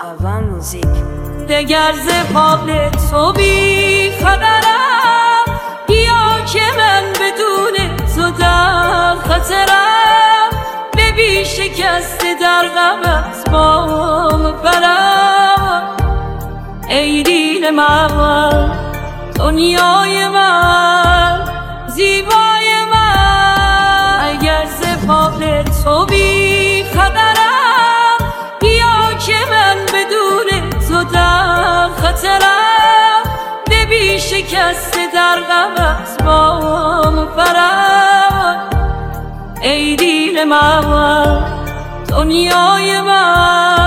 اول موزیک. دگر ز حال تو بی خبرم، یا که من بدون تو در خطرم، به بی شکست در غمت بام برم. ای دین من، دنیای من، زیبای من، اگر ز حال تو بی خبرم، یا که من بدون تو در خطرم، به بی شکست در غمت بام برم. ای دین من، دنیای من.